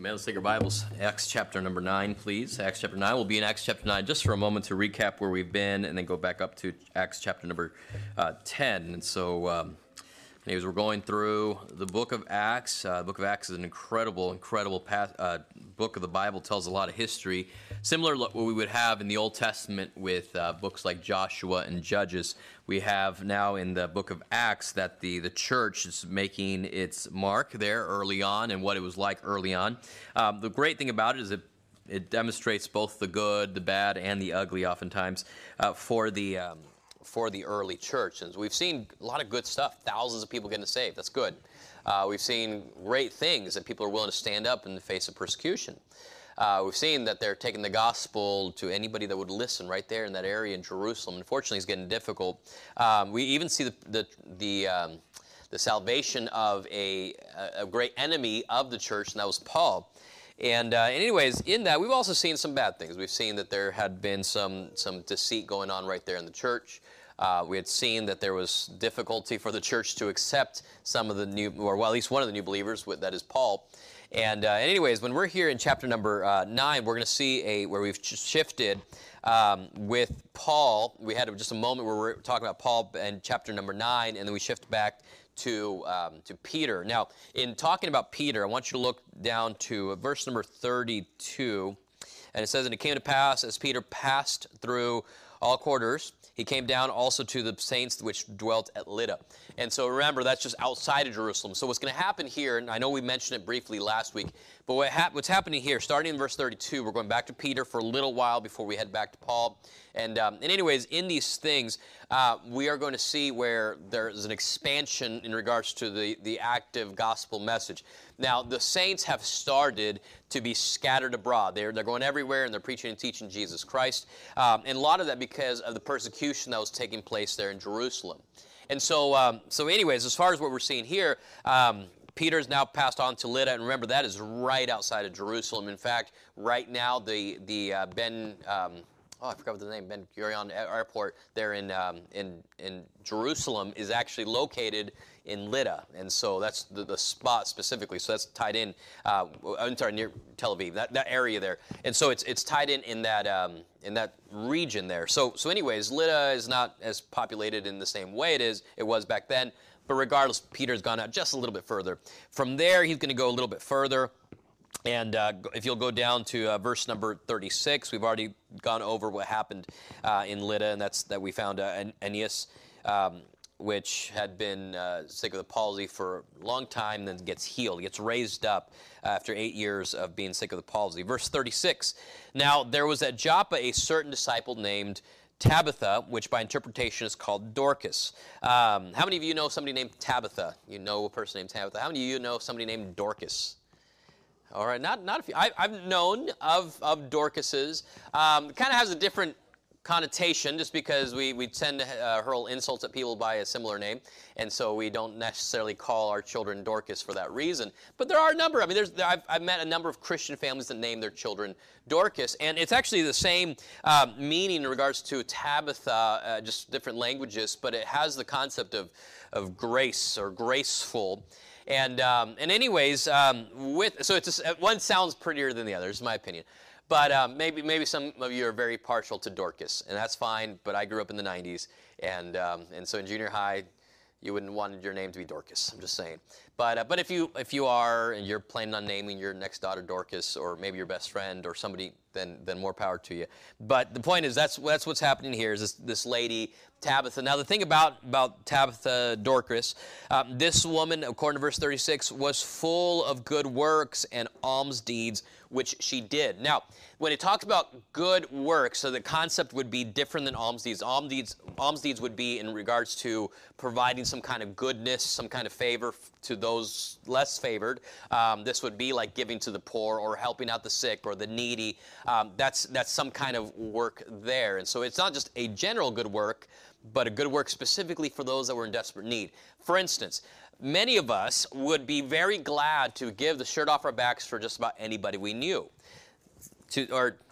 Amen. Let's take our Bibles. Acts chapter number 9, please. Acts chapter 9. We'll be in Acts chapter 9 just for a moment to recap where we've been and then go back up to Acts chapter number 10. And so, anyways, we're going through the book of Acts. The book of Acts is an incredible book of the Bible. Tells a lot of history, similar to what we would have in the Old Testament with books like Joshua and Judges. We have now in the book of Acts that the church is making its mark there early on and what it was like early on. The great thing about it is it demonstrates both the good, the bad, and the ugly oftentimes for the early church. And we've seen a lot of good stuff, thousands of people getting saved. That's good. We've seen great things that people are willing to stand up in the face of persecution. We've seen that they're taking the gospel to anybody that would listen right there in that area in Jerusalem. Unfortunately, it's getting difficult. We even see the salvation of a great enemy of the church, and that was Paul. And anyways, in that, we've also seen some bad things. We've seen that there had been some deceit going on right there in the church. We had seen that there was difficulty for the church to accept some of the new, or well, at least one of the new believers, that is Paul. And anyways, when we're here in chapter number 9, we're going to see where we've shifted with Paul. We had just a moment where we're talking about Paul and chapter number 9, and then we shift back to Peter. Now, in talking about Peter, I want you to look down to verse number 32, and it says, "And it came to pass, as Peter passed through all quarters, he came down also to the saints which dwelt at Lydda." And so remember, that's just outside of Jerusalem. So what's going to happen here, and I know we mentioned it briefly last week, but what's happening here, starting in verse 32, we're going back to Peter for a little while before we head back to Paul. And anyways, in these things, we are going to see where there's an expansion in regards to the active gospel message. Now, the saints have started to be scattered abroad. They're going everywhere, and they're preaching and teaching Jesus Christ. And a lot of that because of the persecution that was taking place there in Jerusalem. And so anyways, as far as what we're seeing here, Peter's now passed on to Lydda, and remember, that is right outside of Jerusalem. In fact, right now, the I forgot what the name, Ben Gurion Airport there in Jerusalem is actually located in Lydda, and so that's the spot specifically. So that's tied in. I'm sorry, near Tel Aviv, that area there, and so it's tied in that region there. So anyways, Lydda is not as populated in the same way it was back then. But regardless, Peter's gone out just a little bit further. From there, he's going to go a little bit further. And if you'll go down to verse number 36, we've already gone over what happened in Lydda, and that's that we found Aeneas, which had been sick of the palsy for a long time, then gets healed. He gets raised up after 8 years of being sick of the palsy. Verse 36, "Now there was at Joppa a certain disciple named Tabitha, which by interpretation is called Dorcas." How many of you know somebody named Tabitha? You know a person named Tabitha. How many of you know somebody named Dorcas? All right, not a few. I've known of Dorcases. Kind of has a different connotation just because we tend to hurl insults at people by a similar name, and so we don't necessarily call our children Dorcas for that reason. But there are a number. I mean, I've met a number of Christian families that name their children Dorcas, and it's actually the same meaning in regards to Tabitha, just different languages, but it has the concept of grace or graceful. And anyways, one sounds prettier than the other, is my opinion. But maybe some of you are very partial to Dorcas, and that's fine. But I grew up in the 90s, and so in junior high, you wouldn't want your name to be Dorcas. I'm just saying. But if you are and you're planning on naming your next daughter Dorcas, or maybe your best friend or somebody, then more power to you. But the point is that's what's happening here is this lady Tabitha. Now the thing about Tabitha Dorcas, this woman, according to verse 36, was full of good works and alms deeds which she did. Now, when it talks about good works, so the concept would be different than alms deeds. Alms deeds would be in regards to providing some kind of goodness, some kind of favor to those less favored. This would be like giving to the poor or helping out the sick or the needy. That's some kind of work there. And so it's not just a general good work, but a good work specifically for those that were in desperate need. For instance, many of us would be very glad to give the shirt off our backs for just about anybody we knew. Or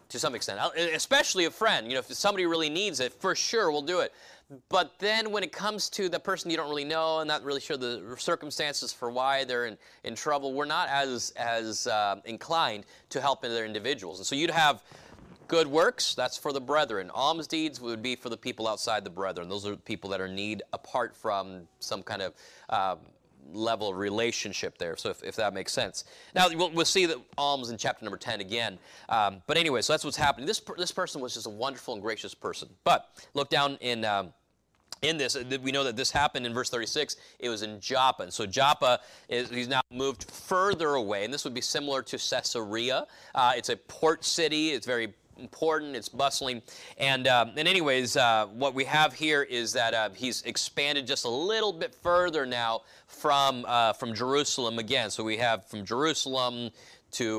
to some extent, especially a friend. You know, if somebody really needs it, for sure we'll do it. But then when it comes to the person you don't really know and not really sure the circumstances for why they're in trouble, we're not as inclined to help other individuals. And so you'd have good works, that's for the brethren. Alms deeds would be for the people outside the brethren. Those are people that are in need apart from some kind of level of relationship there, so if that makes sense. Now, we'll see that alms in chapter number 10 again. But anyway, so that's what's happening. This person was just a wonderful and gracious person. But look down in this, we know that this happened in verse 36. It was in Joppa. And so Joppa, he's now moved further away, and this would be similar to Caesarea. It's a port city. It's very important, it's bustling, and anyways, what we have here is that he's expanded just a little bit further now from Jerusalem again. So we have from Jerusalem to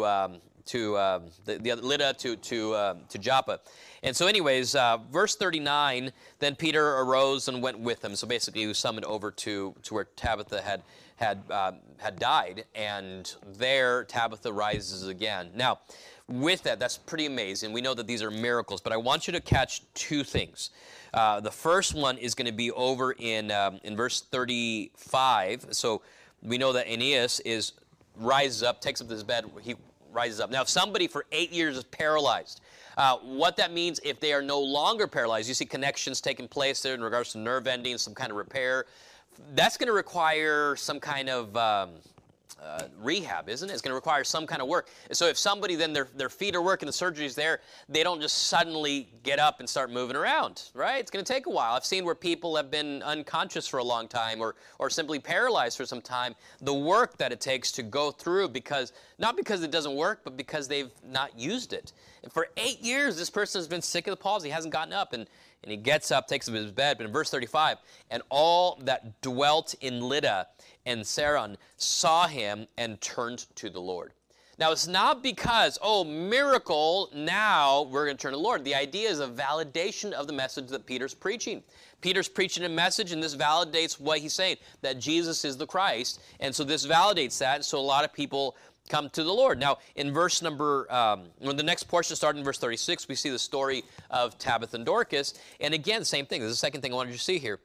the other Lydda to Joppa, and so anyways, verse 39. Then Peter arose and went with him. So basically, he was summoned over to where Tabitha had died, and there Tabitha rises again. Now, with that, that's pretty amazing. We know that these are miracles, but I want you to catch two things. The first one is going to be over in verse 35. So we know that Aeneas rises up, takes up his bed, he rises up. Now, if somebody for 8 years is paralyzed, what that means if they are no longer paralyzed, you see connections taking place there in regards to nerve endings, some kind of repair, that's going to require some kind of rehab, isn't it? It's going to require some kind of work. So if somebody then their feet are working, the surgery's there, they don't just suddenly get up and start moving around, right? It's going to take a while. I've seen where people have been unconscious for a long time or simply paralyzed for some time. The work that it takes to go through, not because it doesn't work, but because they've not used it. And for 8 years, this person has been sick of the palsy. He hasn't gotten up, and he gets up, takes up his bed. But in verse 35, and all that dwelt in Lydda and Saron saw him and turned to the Lord. Now, it's not because, miracle, now we're going to turn to the Lord. The idea is a validation of the message that Peter's preaching. Peter's preaching a message, and this validates what he's saying, that Jesus is the Christ. And so this validates that, so a lot of people come to the Lord. Now, in verse number, when the next portion started in verse 36, we see the story of Tabitha and Dorcas. And again, same thing. This is the second thing I wanted you to see here.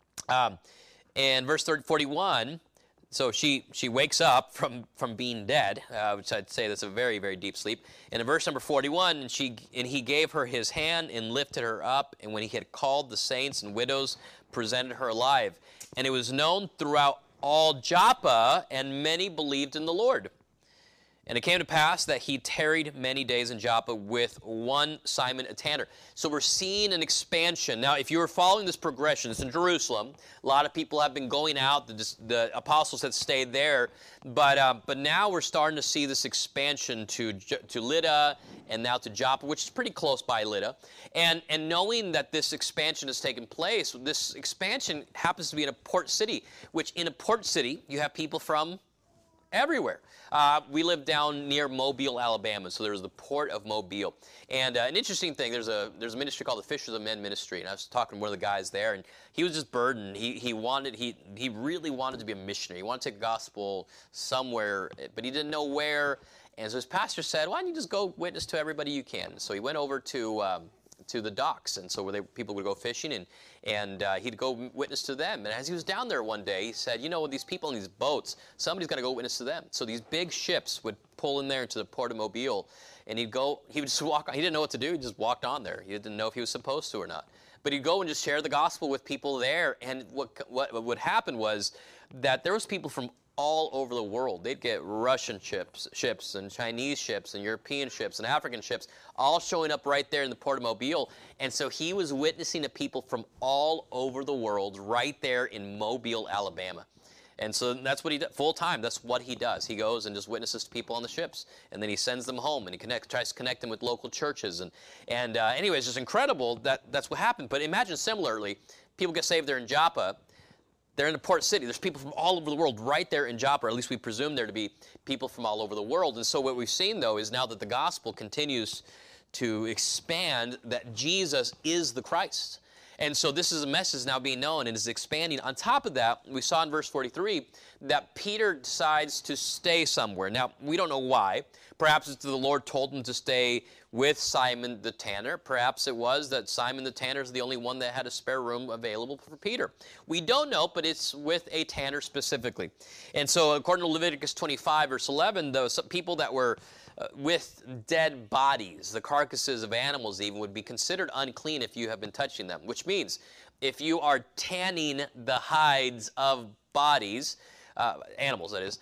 In verse 41, so she wakes up from being dead, which I'd say that's a very, very deep sleep. And in verse number 41, and he gave her his hand and lifted her up, and when he had called the saints and widows, presented her alive. And it was known throughout all Joppa, and many believed in the Lord. And it came to pass that he tarried many days in Joppa with one Simon a tanner. So we're seeing an expansion. Now, if you were following this progression, it's in Jerusalem. A lot of people have been going out. The apostles had stayed there. But now we're starting to see this expansion to Lydda and now to Joppa, which is pretty close by Lydda. And knowing that this expansion has taken place, this expansion happens to be in a port city, which in a port city, you have people from everywhere. We live down near Mobile, Alabama, so there's the port of Mobile. And an interesting thing, there's a ministry called the Fishers of Men Ministry, and I was talking to one of the guys there, and he was just burdened. He really wanted to be a missionary. He wanted to take the gospel somewhere, but he didn't know where. And so his pastor said, why don't you just go witness to everybody you can? So he went over to the docks, and so where people would go fishing, and he'd go witness to them. And as he was down there one day, he said, these people in these boats, somebody's got to go witness to them. So these big ships would pull in there into the port of Mobile, and he would just walk on. He didn't know what to do. He just walked on there. He didn't know if he was supposed to or not. But he'd go and just share the gospel with people there, and what would happen was that there was people from all over the world. They'd get Russian ships and Chinese ships and European ships and African ships all showing up right there in the port of Mobile. And so he was witnessing to people from all over the world right there in Mobile, Alabama. And so that's what he does full time. That's what he does. He goes and just witnesses to people on the ships, and then he sends them home, and he tries to connect them with local churches. And anyway, it's just incredible that's what happened. But imagine similarly, people get saved there in Joppa. They're in a port city. There's people from all over the world right there in Joppa, or at least we presume there to be people from all over the world. And so what we've seen, though, is now that the gospel continues to expand, that Jesus is the Christ. And so this is a message now being known and is expanding. On top of that, we saw in verse 43 that Peter decides to stay somewhere. Now, we don't know why. Perhaps it's the Lord told him to stay with Simon the tanner. Perhaps it was that Simon the tanner is the only one that had a spare room available for Peter. We don't know, but it's with a tanner specifically. And so according to Leviticus 25, verse 11, those people that were with dead bodies, the carcasses of animals even, would be considered unclean if you have been touching them, which means if you are tanning the hides of bodies, animals that is,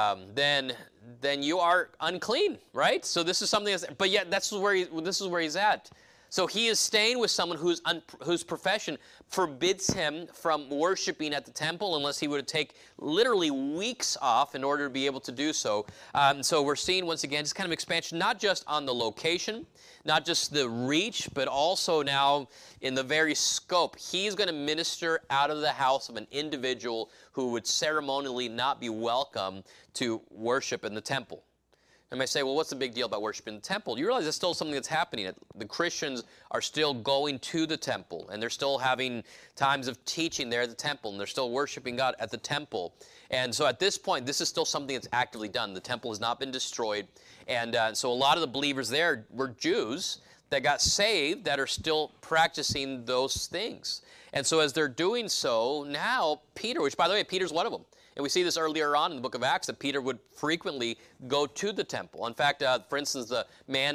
then you are unclean, right? So this is something that's, but yet this is where he's at. So he is staying with someone whose profession forbids him from worshiping at the temple unless he would take literally weeks off in order to be able to do so. So we're seeing once again just kind of expansion, not just on the location, not just the reach, but also now in the very scope. He's going to minister out of the house of an individual who would ceremonially not be welcome to worship in the temple. You might say, well, what's the big deal about worshiping in the temple? You realize it's still something that's happening. The Christians are still going to the temple, and they're still having times of teaching there at the temple, and they're still worshiping God at the temple. And so at this point, this is still something that's actively done. The temple has not been destroyed. And so a lot of the believers there were Jews that got saved that are still practicing those things. And so as they're doing so, now Peter, which by the way, Peter's one of them. And we see this earlier on in the book of Acts that Peter would frequently go to the temple. In fact, for instance, the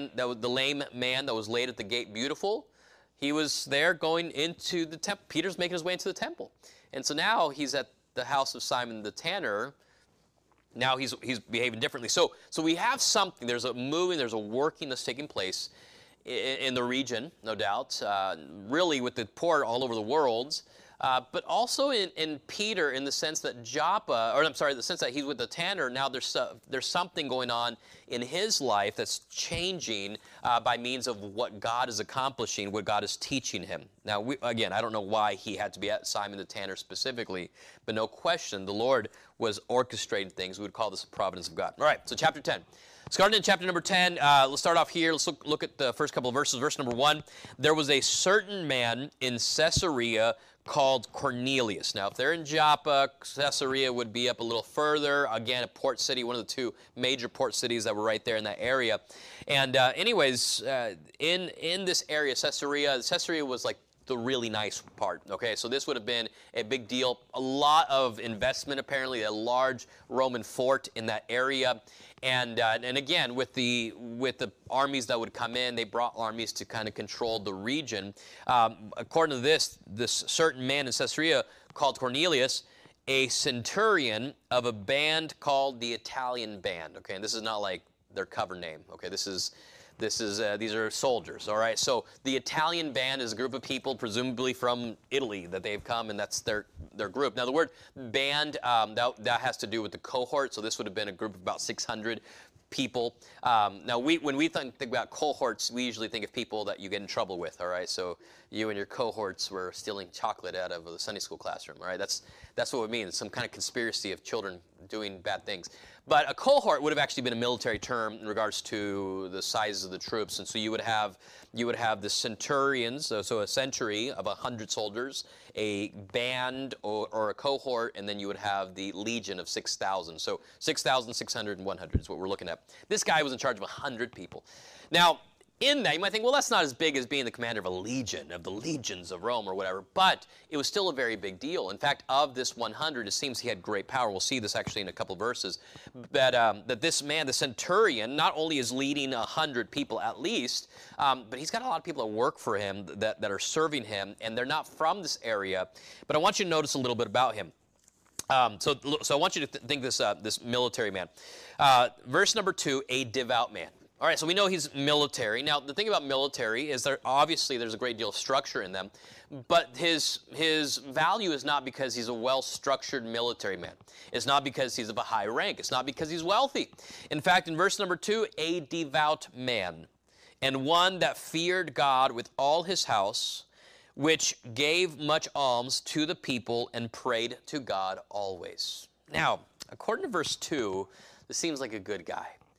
lame man that was laid at the gate beautiful, he was there going into the temple. Peter's making his way into the temple. And so now he's at the house of Simon the tanner. Now he's behaving differently. So we have something. There's a moving, there's a working that's taking place in the region, no doubt, really with the poor all over the world. But also in Peter, in the sense that the sense that he's with the tanner, now there's something going on in his life that's changing by means of what God is accomplishing, what God is teaching him. Now, again, I don't know why he had to be at Simon the tanner specifically, but no question, the Lord was orchestrating things. We would call this the providence of God. All right, so chapter 10. Starting in chapter number 10, let's start off here. Let's look at the first couple of verses. Verse number 1, there was a certain man in Caesarea called Cornelius. Now, if they're in Joppa, Caesarea would be up a little further. Again, a port city, one of the two major port cities that were right there in that area. And anyways, in this area, Caesarea was like the really nice part, okay? So this would have been a big deal. A lot of investment, apparently, a large Roman fort in that area. And again, with the armies that would come in, they brought armies to kind of control the region. According to this certain man in Caesarea called Cornelius, a centurion of a band called the Italian Band. Okay, and this is not like their cover name. Okay, these are soldiers, all right? So the Italian Band is a group of people, presumably from Italy, that they've come, and that's their group. Now, the word band, that has to do with the cohort, so this would have been a group of about 600 people. Now, when we think about cohorts, we usually think of people that you get in trouble with, all right? So you and your cohorts were stealing chocolate out of the Sunday school classroom, all right? That's what it means, some kind of conspiracy of children doing bad things. But a cohort would have actually been a military term in regards to the sizes of the troops. And so you would have the centurions, so a century of 100 soldiers, a band or a cohort, and then you would have the legion of 6,000. So 6,600 and 100 is what we're looking at. This guy was in charge of 100 people. Now, in that, you might think, well, that's not as big as being the commander of a legion, of the legions of Rome or whatever, but it was still a very big deal. In fact, of this 100, it seems he had great power. We'll see this actually in a couple of verses, that this man, the centurion, not only is leading 100 people at least, but he's got a lot of people that work for him that are serving him, and they're not from this area. But I want you to notice a little bit about him. So I want you to think this military man. Verse number 2, a devout man. All right, so we know he's military. Now, the thing about military is obviously there's a great deal of structure in them, but his value is not because he's a well-structured military man. It's not because he's of a high rank. It's not because he's wealthy. In fact, in verse number 2, a devout man, and one that feared God with all his house, which gave much alms to the people and prayed to God always. Now, according to verse 2, this seems like a good guy.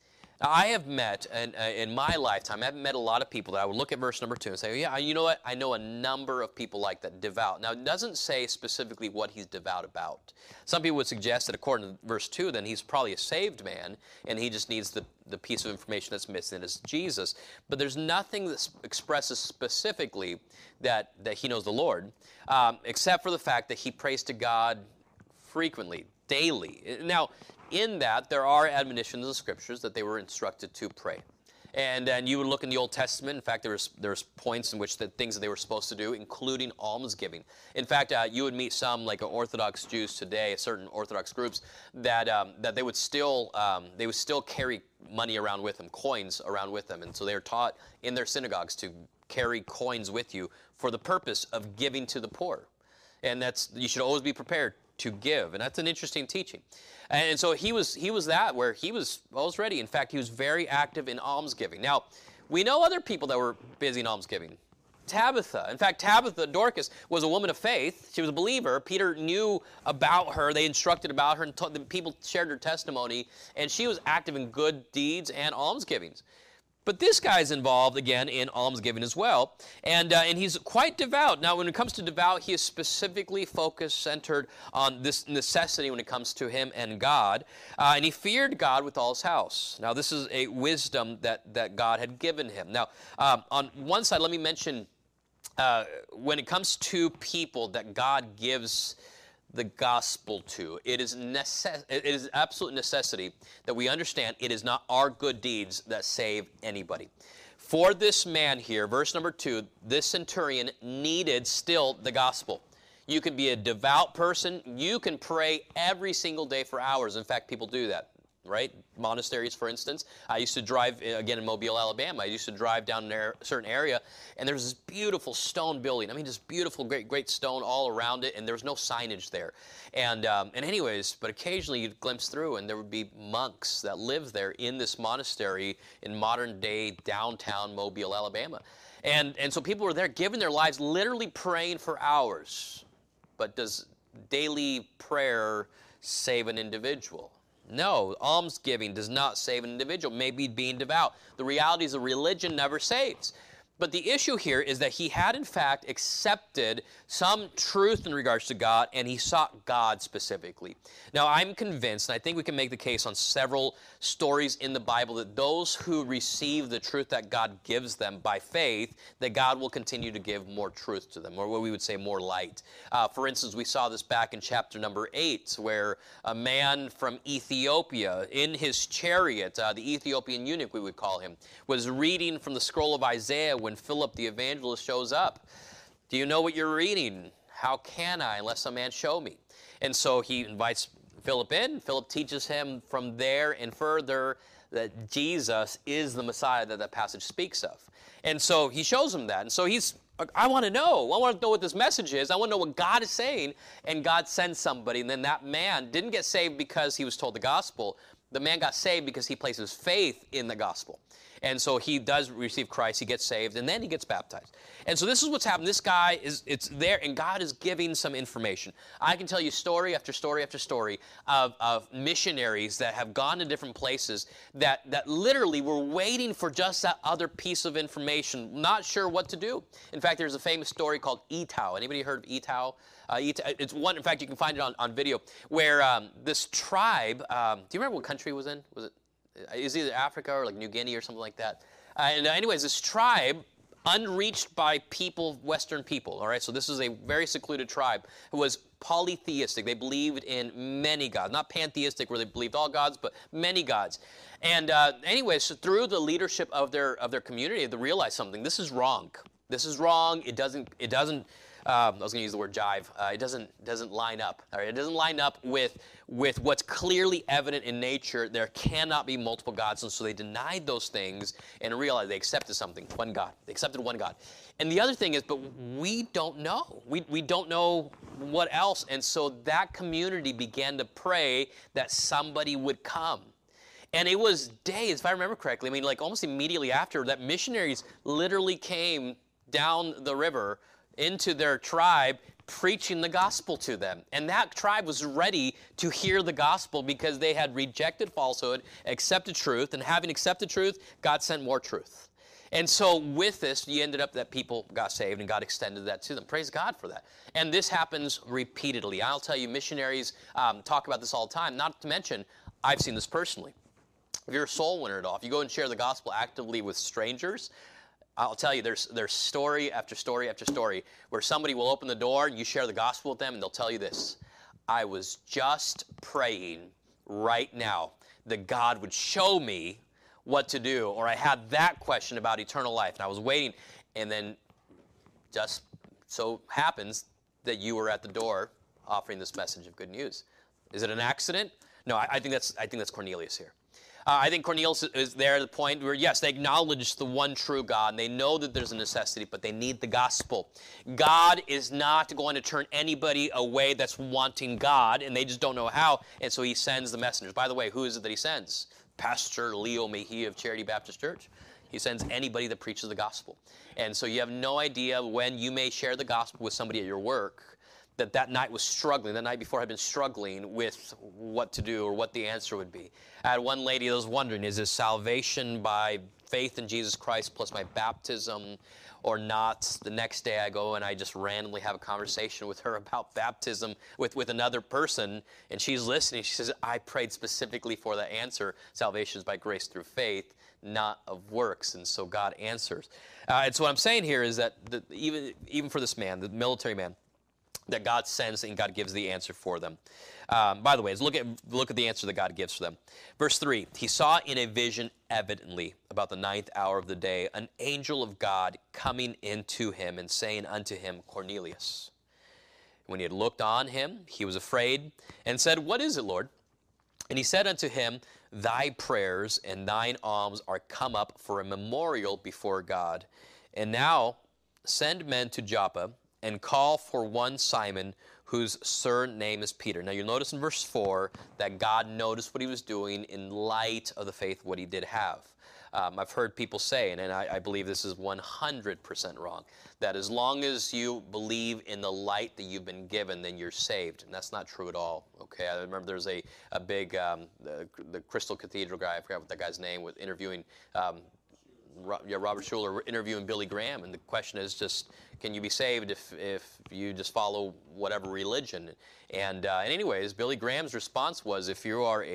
Now, I have met, in my lifetime, I've met a lot of people that I would look at verse number 2 and say, yeah, you know what? I know a number of people like that, devout. Now, it doesn't say specifically what he's devout about. Some people would suggest that according to verse 2, then he's probably a saved man, and he just needs the piece of information that's missing is Jesus. But there's nothing that expresses specifically that he knows the Lord, except for the fact that he prays to God frequently, daily. Now, in that, there are admonitions in the Scriptures that they were instructed to pray. And you would look in the Old Testament. In fact, there's points in which the things that they were supposed to do, including almsgiving. In fact, you would meet some like Orthodox Jews today, certain Orthodox groups, that they would still carry money around with them, coins around with them, and so they are taught in their synagogues to carry coins with you for the purpose of giving to the poor. And you should always be prepared to give, and that's an interesting teaching. And so he was that, where he was always ready. In fact, he was very active in almsgiving. Now, we know other people that were busy in almsgiving. Tabitha. In fact, Tabitha, Dorcas, was a woman of faith. She was a believer. Peter knew about her. They instructed about her, and the people shared her testimony, and she was active in good deeds and almsgivings. But this guy's involved, again, in almsgiving as well, and he's quite devout. Now, when it comes to devout, he is specifically focused, centered on this necessity when it comes to him and God, and he feared God with all his house. Now, this is a wisdom that God had given him. Now, on one side, let me mention, when it comes to people that God gives the gospel to, it is absolute necessity that we understand it is not our good deeds that save anybody. For this man here, verse number 2, this centurion needed still the gospel. You can be a devout person. You can pray every single day for hours. In fact, people do that, right? Monasteries, for instance. I used to drive, again, in Mobile, Alabama. I used to drive down a certain area, and there's this beautiful stone building. I mean, just beautiful, great stone all around it, and there was no signage there. And anyways, but occasionally you'd glimpse through, and there would be monks that lived there in this monastery in modern-day downtown Mobile, Alabama. And so people were there giving their lives, literally praying for hours. But does daily prayer save an individual? No, almsgiving does not save an individual. Maybe being devout. The reality is a religion never saves. But the issue here is that he had, in fact, accepted some truth in regards to God, and he sought God specifically. Now, I'm convinced, and I think we can make the case on several stories in the Bible, that those who receive the truth that God gives them by faith, that God will continue to give more truth to them, or what we would say more light. For instance, we saw this back in chapter number 8, where a man from Ethiopia, in his chariot, the Ethiopian eunuch, we would call him, was reading from the scroll of Isaiah when Philip the evangelist shows up. Do you know what you're reading? How can I unless a man show me? And so he invites Philip in. Philip teaches him from there and further that Jesus is the Messiah that passage speaks of. And so he shows him that. And so I want to know. I want to know what this message is. I want to know what God is saying. And God sends somebody. And then that man didn't get saved because he was told the gospel. The man got saved because he places faith in the gospel. And so he does receive Christ, he gets saved, and then he gets baptized. And so this is what's happened. This guy, it's there, and God is giving some information. I can tell you story after story after story of missionaries that have gone to different places that literally were waiting for just that other piece of information, not sure what to do. In fact, there's a famous story called Etau. Anybody heard of Etau? It's one, in fact, you can find it on video, where this tribe, do you remember what country it was in? Is either Africa or like New Guinea or something like that. Anyways, this tribe, unreached by Western people, all right? So this is a very secluded tribe who was polytheistic. They believed in many gods, not pantheistic where they believed all gods, but many gods. And anyways, so through the leadership of their community, they realized something. This is wrong. This is wrong. It doesn't. I was going to use the word jive. It doesn't line up. All right? It doesn't line up with what's clearly evident in nature. There cannot be multiple gods, and so they denied those things and realized they accepted something, one God. They accepted one God. And the other thing is, but we don't know. We don't know what else, and so that community began to pray that somebody would come. And it was days, if I remember correctly, I mean, like almost immediately after, that missionaries literally came down the river into their tribe, preaching the gospel to them. And that tribe was ready to hear the gospel because they had rejected falsehood, accepted truth, and having accepted truth, God sent more truth. And so with this, you ended up that people got saved and God extended that to them. Praise God for that. And this happens repeatedly. I'll tell you, missionaries talk about this all the time, not to mention, I've seen this personally. If you're a soul winner at all, if you go and share the gospel actively with strangers, I'll tell you, there's story after story after story where somebody will open the door and you share the gospel with them and they'll tell you this: I was just praying right now that God would show me what to do, or I had that question about eternal life and I was waiting, and then just so happens that you were at the door offering this message of good news. Is it an accident? No, I think that's Cornelius here. I think Cornelius is there at the point where, yes, they acknowledge the one true God, and they know that there's a necessity, but they need the gospel. God is not going to turn anybody away that's wanting God, and they just don't know how, and so he sends the messengers. By the way, who is it that he sends? Pastor Leo Mejia of Charity Baptist Church. He sends anybody that preaches the gospel. And so you have no idea when you may share the gospel with somebody at your work that night was struggling, the night before had been struggling with what to do or what the answer would be. I had one lady that was wondering, is this salvation by faith in Jesus Christ plus my baptism or not? The next day I go and I just randomly have a conversation with her about baptism with another person, and she's listening. She says, I prayed specifically for that answer. Salvation is by grace through faith, not of works, and so God answers. And so what I'm saying here is that even for this man, the military man, that God sends and God gives the answer for them. By the way, look at the answer that God gives for them. Verse 3, he saw in a vision evidently about the 9th hour of the day an angel of God coming into him and saying unto him, Cornelius. When he had looked on him, he was afraid and said, What is it, Lord? And he said unto him, Thy prayers and thine alms are come up for a memorial before God. And now send men to Joppa, and call for one Simon, whose surname is Peter. Now you'll notice in verse 4 that God noticed what he was doing in light of the faith, what he did have. I've heard people say, and I believe this is 100% wrong, that as long as you believe in the light that you've been given, then you're saved. And that's not true at all. Okay, I remember there's a big, the Crystal Cathedral guy, I forgot what that guy's name was, interviewing Robert Schuller interviewing Billy Graham, and the question is just, can you be saved if you just follow whatever religion? And anyways, Billy Graham's response was, if you are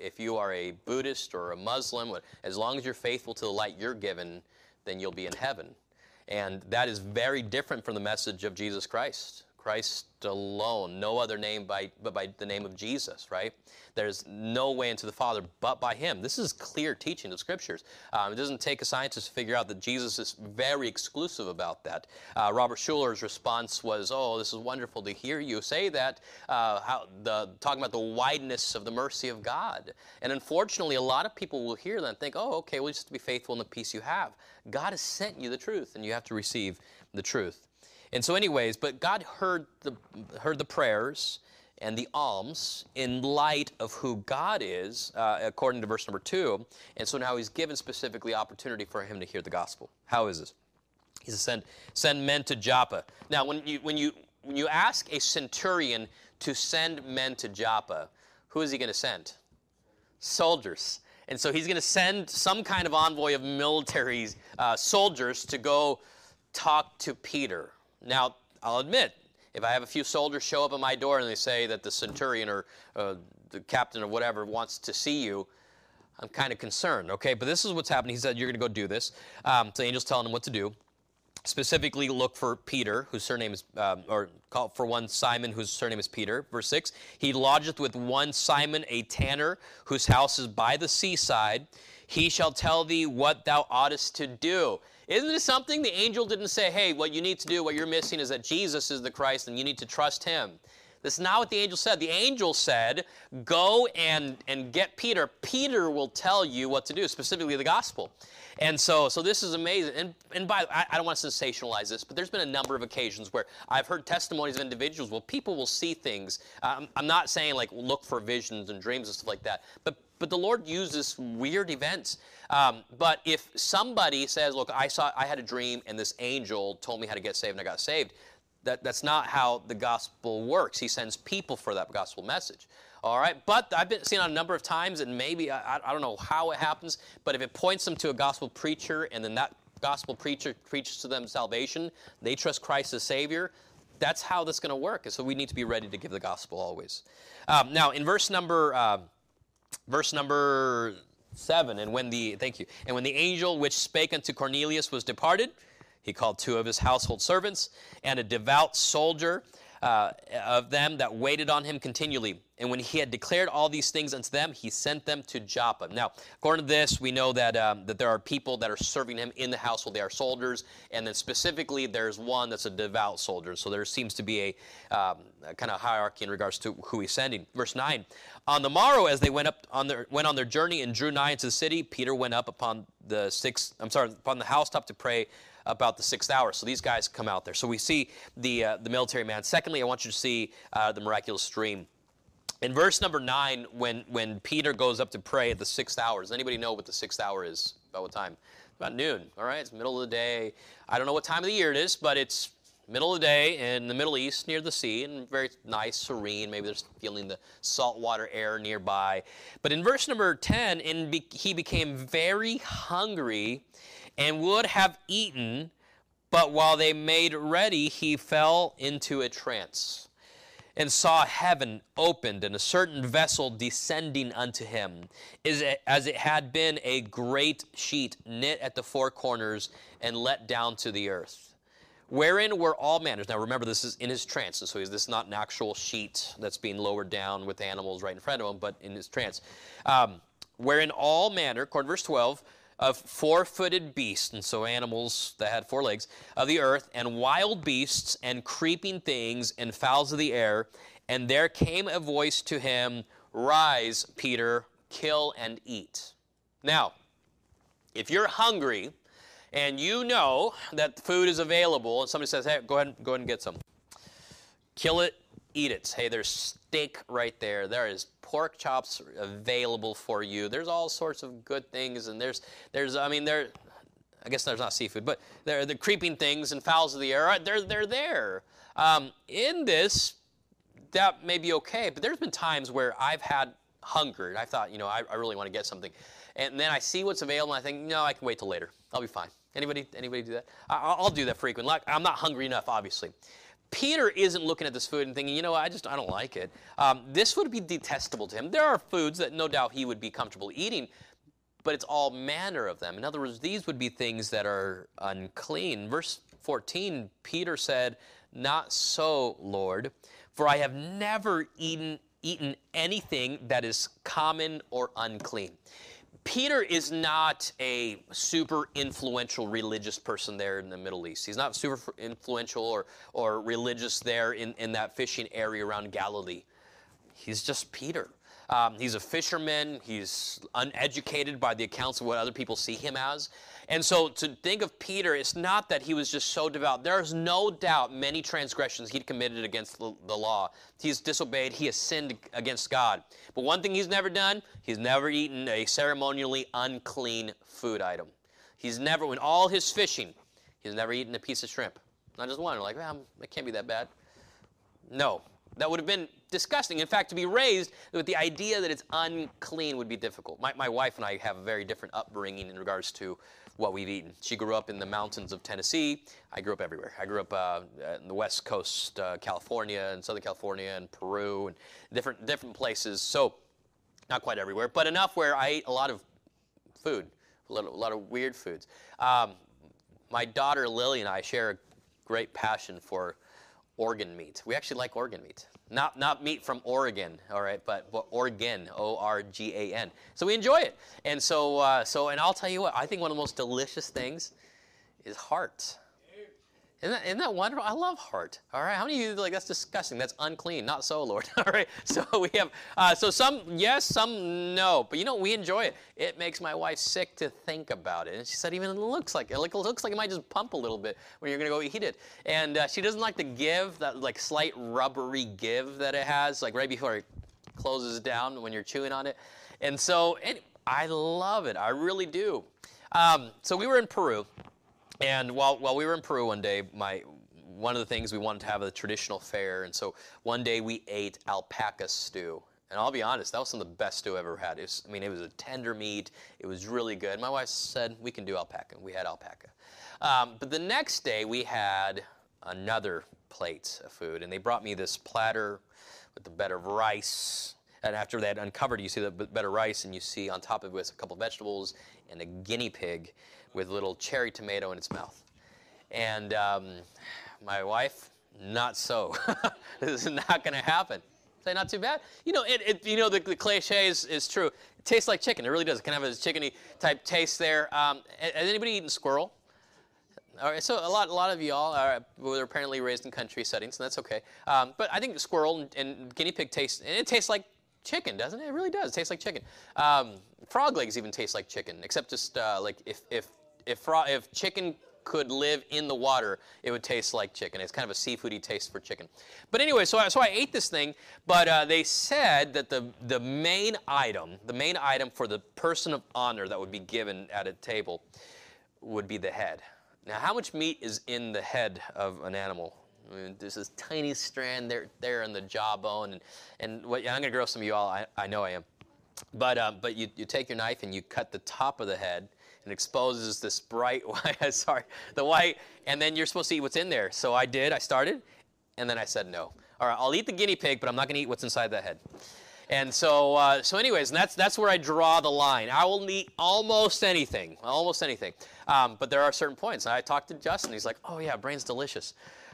a Buddhist or a Muslim, as long as you're faithful to the light you're given, then you'll be in heaven. And that is very different from the message of Jesus Christ. Christ alone, no other name but by the name of Jesus, right? There's no way into the Father but by him. This is clear teaching of Scriptures. It doesn't take a scientist to figure out that Jesus is very exclusive about that. Robert Schuller's response was, oh, this is wonderful to hear you say that, talking about the wideness of the mercy of God. And unfortunately, a lot of people will hear that and think, oh, okay, well, just to be faithful in the peace you have. God has sent you the truth, and you have to receive the truth. And so anyways, but God heard the prayers and the alms in light of who God is, according to verse number 2. And so now he's given specifically opportunity for him to hear the gospel. How is this? He says, send men to Joppa. Now, when you ask a centurion to send men to Joppa, who is he going to send? Soldiers. And so he's going to send some kind of envoy of military soldiers to go talk to Peter. Now, I'll admit, if I have a few soldiers show up at my door and they say that the centurion or the captain or whatever wants to see you, I'm kind of concerned, okay? But this is what's happening. He said, you're going to go do this. So the angel's telling him what to do. Specifically, look for Peter, whose surname is, or call for one Simon, whose surname is Peter. Verse 6, he lodgeth with one Simon, a tanner, whose house is by the seaside. He shall tell thee what thou oughtest to do. Isn't it something? The angel didn't say, hey, what you need to do, what you're missing is that Jesus is the Christ and you need to trust him. That's not what the angel said. The angel said, go and get Peter. Peter will tell you what to do, specifically the gospel. And so this is amazing. And I don't want to sensationalize this, but there's been a number of occasions where I've heard testimonies of individuals where people will see things. I'm not saying like look for visions and dreams and stuff like that, but the Lord uses weird events. But if somebody says, look, I had a dream and this angel told me how to get saved and I got saved, That's not how the gospel works. He sends people for that gospel message. All right, but I've been seen on a number of times, and maybe, I don't know how it happens, but if it points them to a gospel preacher, and then that gospel preacher preaches to them salvation, they trust Christ as Savior, that's how that's going to work. And so we need to be ready to give the gospel always. Now, in verse number 7, and when the angel which spake unto Cornelius was departed, he called 2 of his household servants and a devout soldier of them that waited on him continually. And when he had declared all these things unto them, he sent them to Joppa. Now, according to this, we know that that there are people that are serving him in the household. They are soldiers, and then specifically there's one that's a devout soldier. So there seems to be a kind of hierarchy in regards to who he's sending. Verse 9, on the morrow as they went on their journey and drew nigh into the city, Peter went up upon the housetop to pray about the 6th hour. So these guys come out there. So we see the military man. Secondly, I want you to see the miraculous stream. In verse number 9, when Peter goes up to pray at the 6th hour, does anybody know what the 6th hour is? About what time? About noon, all right? It's middle of the day. I don't know what time of the year it is, but it's middle of the day in the Middle East near the sea, and very nice, serene. Maybe they're feeling the saltwater air nearby. But in verse number 10, he became very hungry and would have eaten, but while they made ready, he fell into a trance, and saw heaven opened, and a certain vessel descending unto him, as it had been a great sheet knit at the 4 corners, and let down to the earth, wherein were all manners. Now remember, this is in his trance, so this is not an actual sheet that's being lowered down with animals right in front of him, but in his trance. Wherein all manner, according to verse 12, of 4-footed beasts, and so animals that had 4 legs, of the earth, and wild beasts, and creeping things, and fowls of the air. And there came a voice to him, Rise, Peter, kill and eat. Now, if you're hungry, and you know that food is available, and somebody says, hey, go ahead and get some. Kill it, eat it. Hey, there's steak right there. There is pork chops available for you. There's all sorts of good things, and there's I guess there's not seafood, but there are the creeping things and fowls of the air. They're there. In this, that may be okay, but there's been times where I've had hunger, and I thought, I really want to get something, and then I see what's available, and I think, no, I can wait till later. I'll be fine. Anybody do that? I'll do that frequently. I'm not hungry enough, obviously. Peter isn't looking at this food and thinking, I don't like it. This would be detestable to him. There are foods that no doubt he would be comfortable eating, but it's all manner of them. In other words, these would be things that are unclean. Verse 14, Peter said, Not so, Lord, for I have never eaten anything that is common or unclean. Peter is not a super influential religious person there in the Middle East. He's not super influential or religious there in that fishing area around Galilee. He's just Peter. He's a fisherman. He's uneducated by the accounts of what other people see him as. And so to think of Peter, it's not that he was just so devout. There's no doubt many transgressions he'd committed against the law. He's disobeyed. He has sinned against God. But one thing he's never done, he's never eaten a ceremonially unclean food item. He's never, in all his fishing, he's never eaten a piece of shrimp. Not just one. Like, it can't be that bad. No. That would have been disgusting. In fact, to be raised with the idea that it's unclean would be difficult. My wife and I have a very different upbringing in regards to what we've eaten. She grew up in the mountains of Tennessee. I grew up everywhere. I grew up in the West Coast, California, and Southern California, and Peru, and different places. So, not quite everywhere, but enough where I ate a lot of food, a lot of weird foods. My daughter Lily and I share a great passion for organ meat. We actually like organ meat. Not meat from Oregon, all right, but organ, O-R-G-A-N. So we enjoy it. And so and I'll tell you what, I think one of the most delicious things is heart. Isn't that wonderful? I love heart. All right, how many of you are like, that's disgusting, that's unclean? Not so, Lord. All right, so we have, so some yes, some no, but we enjoy it. It makes my wife sick to think about it. And she said even it looks like it might just pump a little bit when you're going to go eat it. And she doesn't like the give, that like slight rubbery give that it has, like right before it closes down when you're chewing on it. And so I love it. I really do. So we were in Peru. And while we were in Peru one day, one of the things we wanted to have a traditional fare, and so one day we ate alpaca stew. And I'll be honest, that was some of the best stew I've ever had. It was a tender meat. It was really good. My wife said, we can do alpaca. We had alpaca. But the next day, we had another plate of food, and they brought me this platter with the bed of rice. And after they had uncovered, you see the bed of rice, and you see on top of it was a couple of vegetables and a guinea pig with a little cherry tomato in its mouth. And my wife, not so. This is not going to happen. Say, not too bad. The cliche is true. It tastes like chicken. It really does. It can have a chickeny type taste there. Has anybody eaten squirrel? All right, so a lot of y'all were apparently raised in country settings, and that's okay. But I think squirrel and guinea pig tastes like chicken, doesn't it? It really does. It tastes like chicken. Frog legs even taste like chicken, except just like if chicken could live in the water, it would taste like chicken. It's kind of a seafoody taste for chicken. But anyway, so I ate this thing, but they said that the main item for the person of honor that would be given at a table would be the head. Now, how much meat is in the head of an animal? I mean, there's this tiny strand there in the jawbone, and I'm going to grow some of you all. I know I am. But you take your knife and you cut the top of the head, and exposes this bright white, and then you're supposed to eat what's in there. So I did. I started, and then I said no. All right, I'll eat the guinea pig, but I'm not going to eat what's inside the head. And so anyways, and that's where I draw the line. I will eat almost anything. But there are certain points. And I talked to Justin. He's like, oh, yeah, brain's delicious.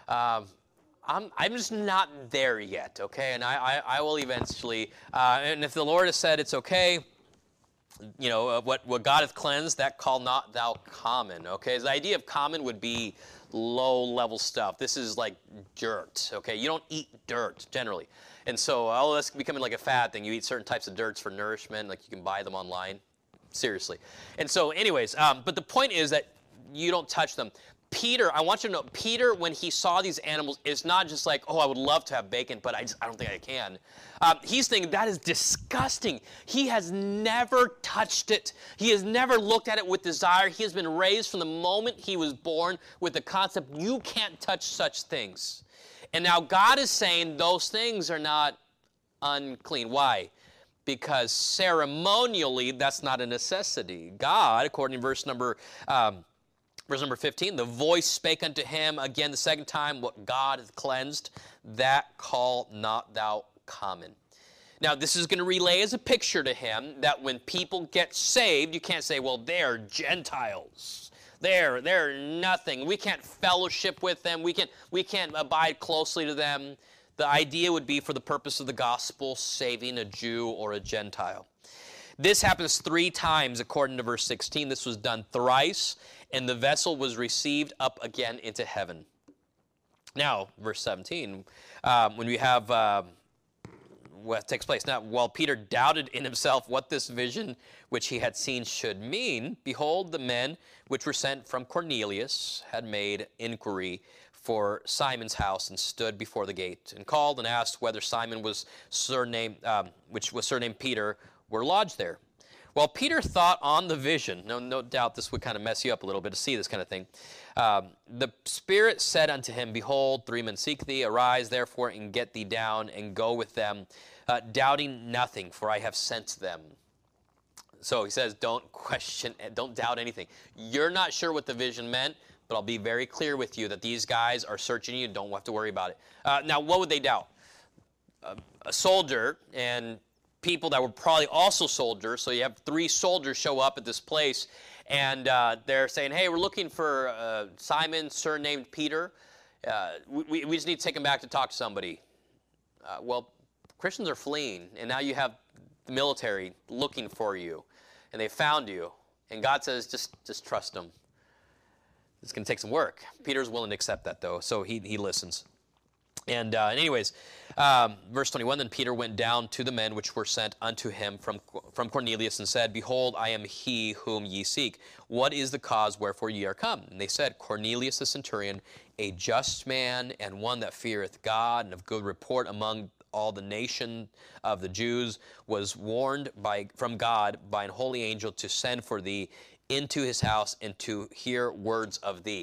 I'm just not there yet, okay? And I will eventually. And if the Lord has said it's okay, what God hath cleansed, that call not thou common, okay? The idea of common would be low-level stuff. This is like dirt, okay? You don't eat dirt, generally. And so, that's becoming like a fad thing. You eat certain types of dirts for nourishment, like you can buy them online. Seriously. And so, anyways, but the point is that you don't touch them. Peter, I want you to know, Peter, when he saw these animals, is not just like, oh, I would love to have bacon, but I don't think I can. He's thinking, that is disgusting. He has never touched it. He has never looked at it with desire. He has been raised from the moment he was born with the concept, you can't touch such things. And now God is saying those things are not unclean. Why? Because ceremonially, that's not a necessity. God, according to verse number 15, the voice spake unto him again the second time, what God hath cleansed, that call not thou common. Now, this is going to relay as a picture to him that when people get saved, you can't say, well, they're Gentiles. They're nothing. We can't fellowship with them. We can't abide closely to them. The idea would be for the purpose of the gospel, saving a Jew or a Gentile. This happens 3 times according to verse 16. This was done thrice, and the vessel was received up again into heaven. Now, verse 17, when we have what takes place. Now, while Peter doubted in himself what this vision which he had seen should mean, behold, the men which were sent from Cornelius had made inquiry for Simon's house and stood before the gate and called and asked whether Simon was surnamed, which was surnamed Peter, were lodged there. While Peter thought on the vision, no doubt this would kind of mess you up a little bit to see this kind of thing, the Spirit said unto him, behold, 3 men seek thee. Arise, therefore, and get thee down, and go with them, doubting nothing, for I have sent them. So he says, don't question, don't doubt anything. You're not sure what the vision meant, but I'll be very clear with you that these guys are searching you. Don't have to worry about it. Now, what would they doubt? A soldier and people that were probably also soldiers. So you have 3 soldiers show up at this place, and they're saying, hey, we're looking for Simon, surnamed Peter. We just need to take him back to talk to somebody. Well, Christians are fleeing, and now you have the military looking for you, and they found you. And God says, just trust them. It's going to take some work. Peter's willing to accept that, though, so he listens. And anyways, verse 21, then Peter went down to the men which were sent unto him from Cornelius and said, behold, I am he whom ye seek. What is the cause wherefore ye are come? And they said, Cornelius the centurion, a just man and one that feareth God and of good report among all the nation of the Jews, was warned from God by an holy angel to send for thee into his house and to hear words of thee.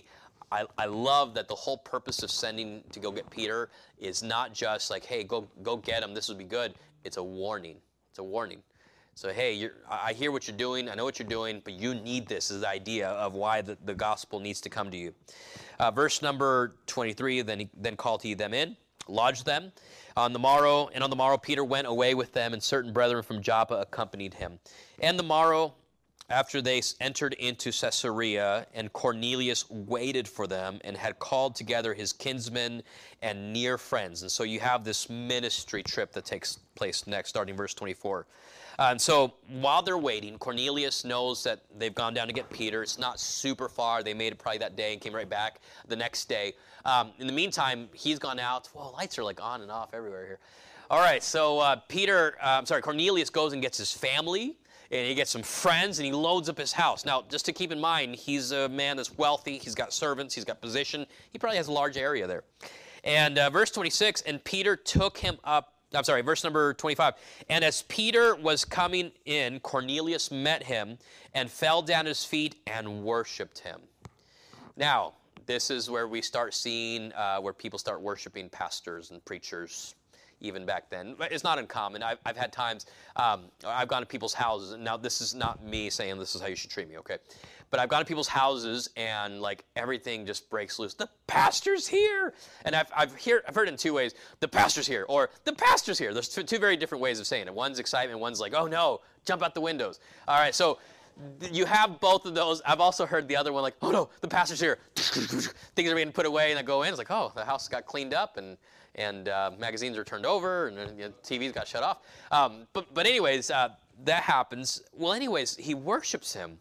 I love that the whole purpose of sending to go get Peter is not just like, hey, go get him, this will be good. It's a warning. It's a warning. So, hey, I hear what you're doing, I know what you're doing, but you need this, is the idea of why the gospel needs to come to you. Verse number 23, then called he them in, lodged them. On the morrow, Peter went away with them, and certain brethren from Joppa accompanied him. And the morrow, after they entered into Caesarea, and Cornelius waited for them and had called together his kinsmen and near friends. And so you have this ministry trip that takes place next, starting verse 24. And so while they're waiting, Cornelius knows that they've gone down to get Peter. It's not super far. They made it probably that day and came right back the next day. In the meantime, he's gone out. Well, lights are like on and off everywhere here. All right, so Cornelius goes and gets his family, and he gets some friends, and he loads up his house. Now, just to keep in mind, he's a man that's wealthy. He's got servants. He's got position. He probably has a large area there. And verse 26, and Peter took him up. Verse number 25. And as Peter was coming in, Cornelius met him and fell down at his feet and worshiped him. Now, this is where we start seeing where people start worshiping pastors and preachers. Even back then. It's not uncommon. I've had times, I've gone to people's houses, and now this is not me saying this is how you should treat me, okay? But I've gone to people's houses, and like everything just breaks loose. The pastor's here! And I've heard it in two ways. The pastor's here, or the pastor's here. There's two very different ways of saying it. One's excitement, one's like, oh no, jump out the windows. All right, so you have both of those. I've also heard the other one like, oh no, the pastor's here. Things are being put away, and I go in, it's like, oh, the house got cleaned up, and magazines are turned over, and TVs got shut off. But anyways, that happens. Well, anyways, he worships him.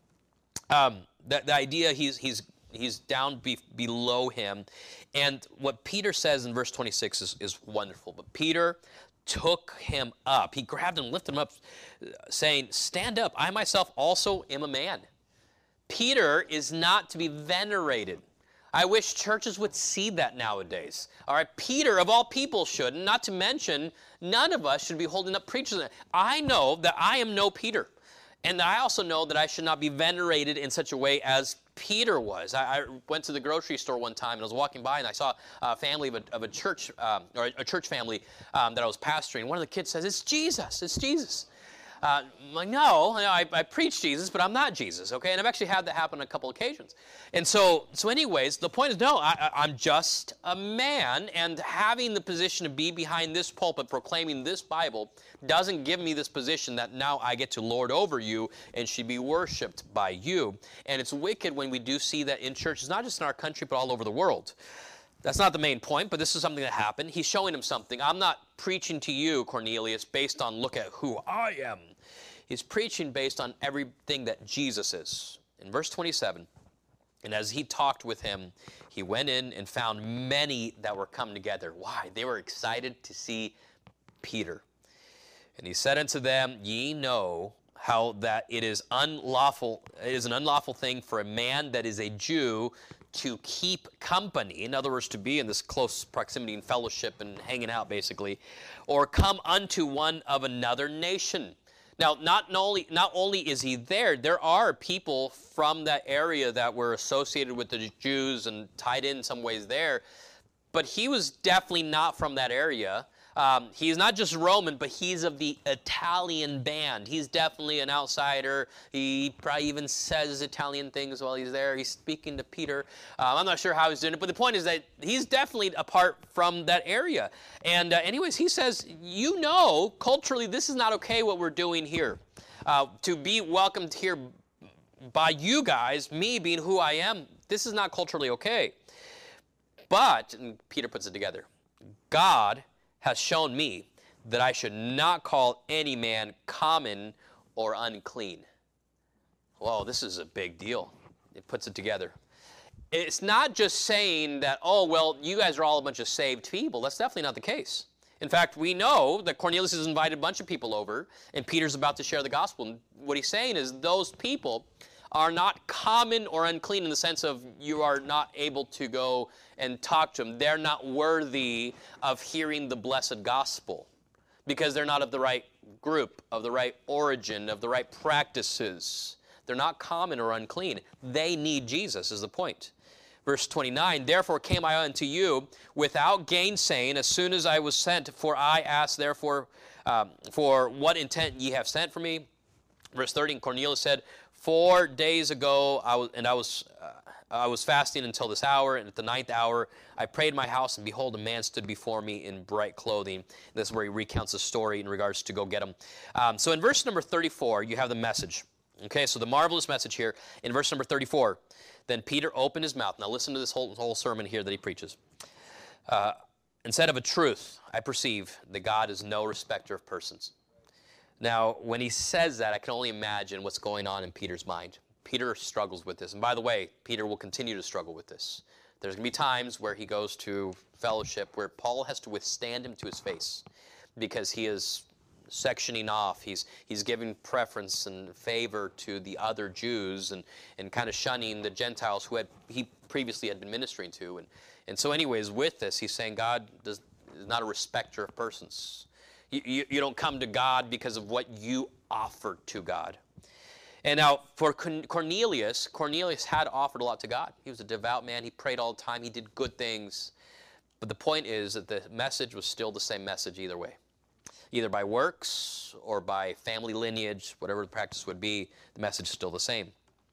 The idea he's down below him, and what Peter says in verse 26 is wonderful. But Peter took him up. He grabbed him, lifted him up, saying, "Stand up. I myself also am a man." Peter is not to be venerated. I wish churches would see that nowadays. All right, Peter, of all people, should, not to mention, none of us should be holding up preachers. I know that I am no Peter. And I also know that I should not be venerated in such a way as Peter was. I went to the grocery store one time, and I was walking by, and I saw a family of a church, or a church family that I was pastoring. One of the kids says, "It's Jesus, it's Jesus." I'm like, no, I preach Jesus, but I'm not Jesus, okay? And I've actually had that happen on a couple occasions. And so anyways, the point is, no, I'm just a man, and having the position to be behind this pulpit proclaiming this Bible doesn't give me this position that now I get to lord over you and should be worshipped by you. And it's wicked when we do see that in churches, not just in our country, but all over the world. That's not the main point, but this is something that happened. He's showing him something. I'm not preaching to you, Cornelius, based on look at who I am. He's preaching based on everything that Jesus is. In verse 27, and as he talked with him, he went in and found many that were come together. Why? They were excited to see Peter. And he said unto them, Ye know how that it is an unlawful thing for a man that is a Jew to keep company, in other words, to be in this close proximity and fellowship and hanging out, basically, or come unto one of another nation. Now, not only is he there are people from that area that were associated with the Jews and tied in some ways there, but he was definitely not from that area. He's not just Roman, but he's of the Italian band. He's definitely an outsider. He probably even says Italian things while he's there. He's speaking to Peter. I'm not sure how he's doing it, but the point is that he's definitely apart from that area. And anyways, he says, you know, culturally, this is not okay what we're doing here. To be welcomed here by you guys, me being who I am, this is not culturally okay. But, and Peter puts it together, God has shown me that I should not call any man common or unclean. Whoa, this is a big deal. It puts it together. It's not just saying that, oh, well, you guys are all a bunch of saved people. That's definitely not the case. In fact, we know that Cornelius has invited a bunch of people over, and Peter's about to share the gospel. And what he's saying is those people are not common or unclean in the sense of you are not able to go and talk to them. They're not worthy of hearing the blessed gospel because they're not of the right group, of the right origin, of the right practices. They're not common or unclean. They need Jesus is the point. Verse 29, therefore came I unto you without gainsaying as soon as I was sent, for I asked therefore for what intent ye have sent for me. Verse 30, and Cornelius said, 4 days ago I was fasting until this hour, and at the 9th hour I prayed in my house, and behold, a man stood before me in bright clothing. This is where he recounts the story in regards to go get him. So in verse number 34, you have the message. Okay, so the marvelous message here in verse number 34. Then Peter opened his mouth. Now listen to this whole sermon here that he preaches. And said, of a truth, I perceive that God is no respecter of persons. Now, when he says that, I can only imagine what's going on in Peter's mind. Peter struggles with this. And by the way, Peter will continue to struggle with this. There's going to be times where he goes to fellowship where Paul has to withstand him to his face because he is sectioning off. He's giving preference and favor to the other Jews and kind of shunning the Gentiles who he previously had been ministering to. And so anyways, with this, he's saying God is not a respecter of persons. You don't come to God because of what you offer to God. And now, for Cornelius had offered a lot to God. He was a devout man. He prayed all the time. He did good things. But the point is that the message was still the same message either way. Either by works or by family lineage, whatever the practice would be, the message is still the same.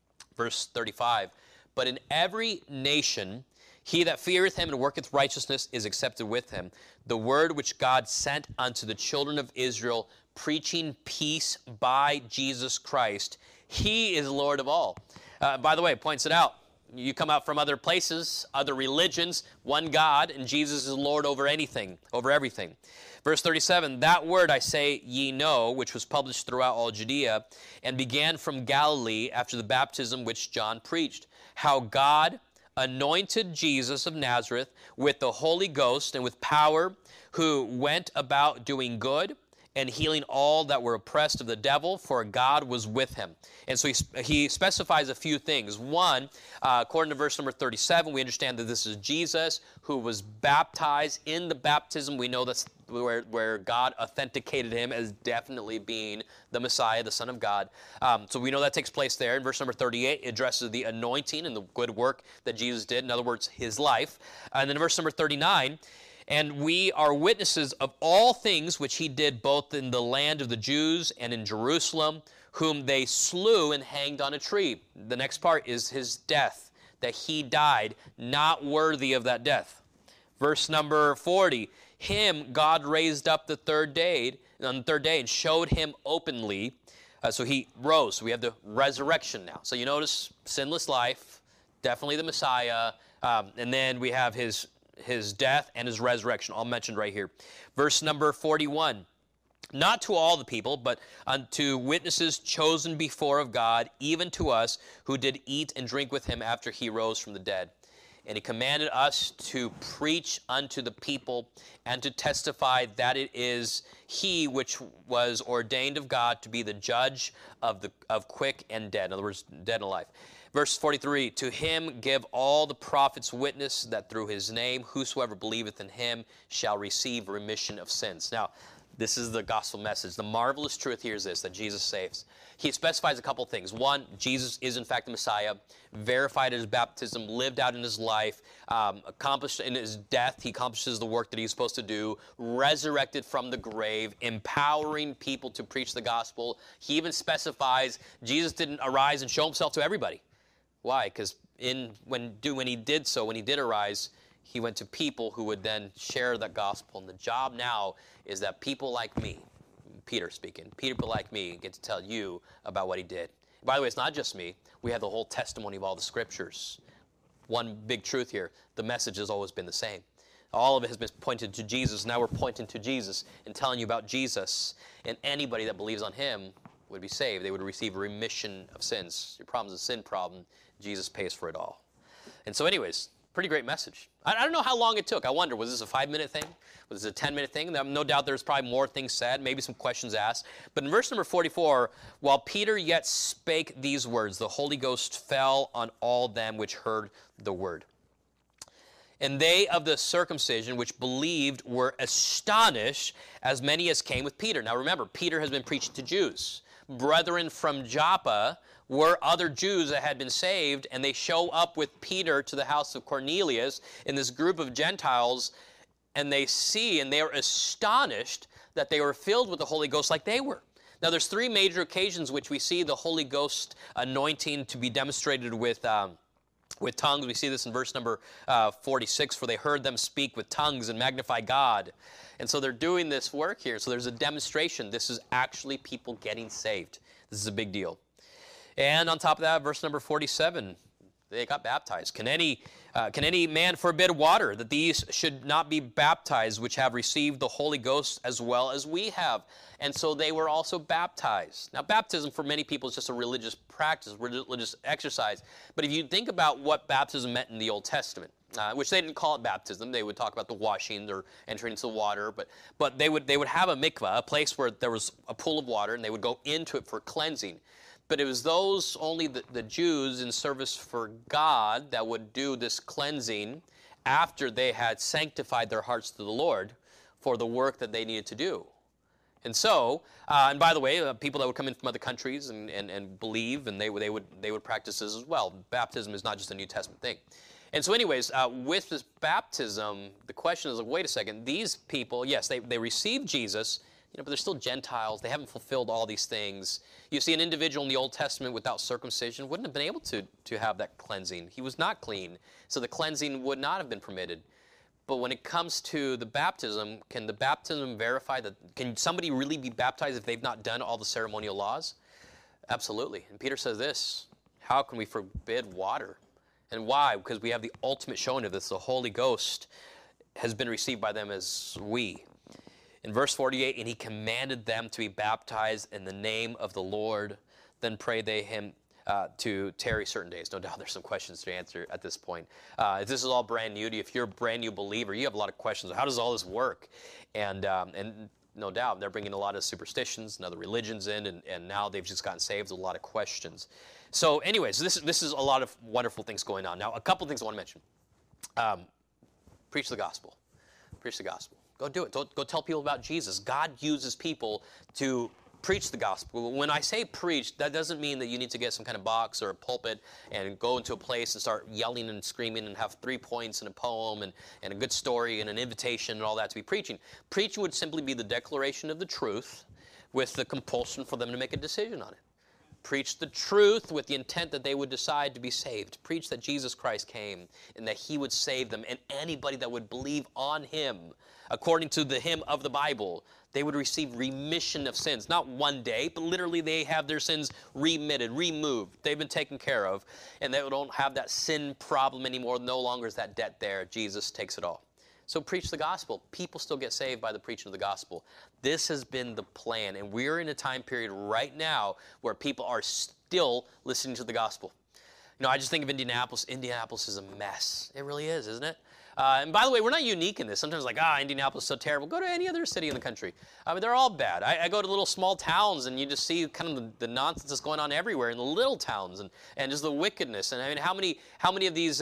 Verse 35, but in every nation he that feareth him and worketh righteousness is accepted with him. The word which God sent unto the children of Israel, preaching peace by Jesus Christ. He is Lord of all. By the way, it points it out. You come out from other places, other religions, one God, and Jesus is Lord over anything, over everything. Verse 37, that word I say ye know, which was published throughout all Judea, and began from Galilee after the baptism which John preached, how God anointed Jesus of Nazareth with the Holy Ghost and with power, who went about doing good and healing all that were oppressed of the devil, for God was with him. And so he specifies a few things. One, according to verse number 37, we understand that this is Jesus who was baptized. In the baptism, we know that's where God authenticated him as definitely being the Messiah, the Son of God. So we know that takes place there. In verse number 38, it addresses the anointing and the good work that Jesus did. In other words, his life. And then in verse number 39, and we are witnesses of all things which he did both in the land of the Jews and in Jerusalem, whom they slew and hanged on a tree. The next part is his death, that he died, not worthy of that death. Verse number 40, him God raised up on the third day and showed him openly. So he rose. So we have the resurrection now. So you notice sinless life, definitely the Messiah, and then we have his death and his resurrection, all mentioned right here. Verse number 41, not to all the people, but unto witnesses chosen before of God, even to us who did eat and drink with him after he rose from the dead. And he commanded us to preach unto the people and to testify that it is he which was ordained of God to be the judge of quick and dead. In other words, dead and alive. Verse 43, to him give all the prophets witness that through his name whosoever believeth in him shall receive remission of sins. Now, this is the gospel message. The marvelous truth here is this, that Jesus saves. He specifies a couple things. One, Jesus is in fact the Messiah, verified at his baptism, lived out in his life, accomplished in his death. He accomplishes the work that he's supposed to do, resurrected from the grave, empowering people to preach the gospel. He even specifies Jesus didn't arise and show himself to everybody. Why? Because when he did arise, he went to people who would then share that gospel. And the job now is that people like me, Peter speaking, people like me get to tell you about what he did. By the way, it's not just me. We have the whole testimony of all the scriptures. One big truth here, the message has always been the same. All of it has been pointed to Jesus. Now we're pointing to Jesus and telling you about Jesus. And anybody that believes on him would be saved. They would receive a remission of sins. Your problem is a sin problem. Jesus pays for it all. And so anyways, pretty great message. I don't know how long it took. I wonder, was this a 5-minute thing? Was this a 10-minute thing? No doubt there's probably more things said, maybe some questions asked. But in verse number 44, while Peter yet spake these words, the Holy Ghost fell on all them which heard the word. And they of the circumcision which believed were astonished, as many as came with Peter. Now remember, Peter has been preaching to Jews. brethren from Joppa were other Jews that had been saved, and they show up with Peter to the house of Cornelius in this group of Gentiles, and they see and they are astonished that they were filled with the Holy Ghost like they were. Now, there's three major occasions which we see the Holy Ghost anointing to be demonstrated with tongues. We see this in verse number 46, for they heard them speak with tongues and magnify God. And so they're doing this work here. So there's a demonstration. This is actually people getting saved. This is a big deal. And on top of that, verse number 47, they got baptized. Can any man forbid water, that these should not be baptized, which have received the Holy Ghost as well as we have? And so they were also baptized. Now, baptism for many people is just a religious practice, religious exercise. But if you think about what baptism meant in the Old Testament, which they didn't call it baptism, they would talk about the washing or entering into the water, but they would have a mikvah, a place where there was a pool of water, and they would go into it for cleansing. But it was those, only the Jews in service for God, that would do this cleansing after they had sanctified their hearts to the Lord for the work that they needed to do. And so, and by the way, people that would come in from other countries and believe, and they would practice this as well. Baptism is not just a New Testament thing. And so anyways, with this baptism, the question is, like, wait a second, these people, yes, they received Jesus, but they're still Gentiles. They haven't fulfilled all these things. You see, an individual in the Old Testament without circumcision wouldn't have been able to have that cleansing. He was not clean, so the cleansing would not have been permitted. But when it comes to the baptism, can the baptism verify that? Can somebody really be baptized if they've not done all the ceremonial laws? Absolutely. And Peter says this, how can we forbid water? And why? Because we have the ultimate showing of this. The Holy Ghost has been received by them as we. In verse 48, and he commanded them to be baptized in the name of the Lord. Then pray they him to tarry certain days. No doubt there's some questions to answer at this point. If this is all brand new to you, if you're a brand new believer, you have a lot of questions. How does all this work? And no doubt they're bringing a lot of superstitions and other religions in, and now they've just gotten saved. There's a lot of questions. So anyways, this is a lot of wonderful things going on. Now, a couple of things I want to mention. Preach the gospel. Preach the gospel. Go do it. Go tell people about Jesus. God uses people to preach the gospel. When I say preach, that doesn't mean that you need to get some kind of box or a pulpit and go into a place and start yelling and screaming and have 3 points and a poem and a good story and an invitation and all that to be preaching. Preaching would simply be the declaration of the truth with the compulsion for them to make a decision on it. Preach the truth with the intent that they would decide to be saved. Preach that Jesus Christ came and that he would save them, and anybody that would believe on him, according to the hymn of the Bible, they would receive remission of sins. Not one day, but literally they have their sins remitted, removed. They've been taken care of, and they don't have that sin problem anymore. No longer is that debt there. Jesus takes it all. So preach the gospel. People still get saved by the preaching of the gospel. This has been the plan, and we're in a time period right now where people are still listening to the gospel. I just think of Indianapolis. Indianapolis is a mess. It really is, isn't it? And by the way, we're not unique in this. Sometimes Indianapolis is so terrible. Go to any other city in the country. They're all bad. I go to little small towns, and you just see kind of the nonsense that's going on everywhere in the little towns, and just the wickedness. And I mean, how many of these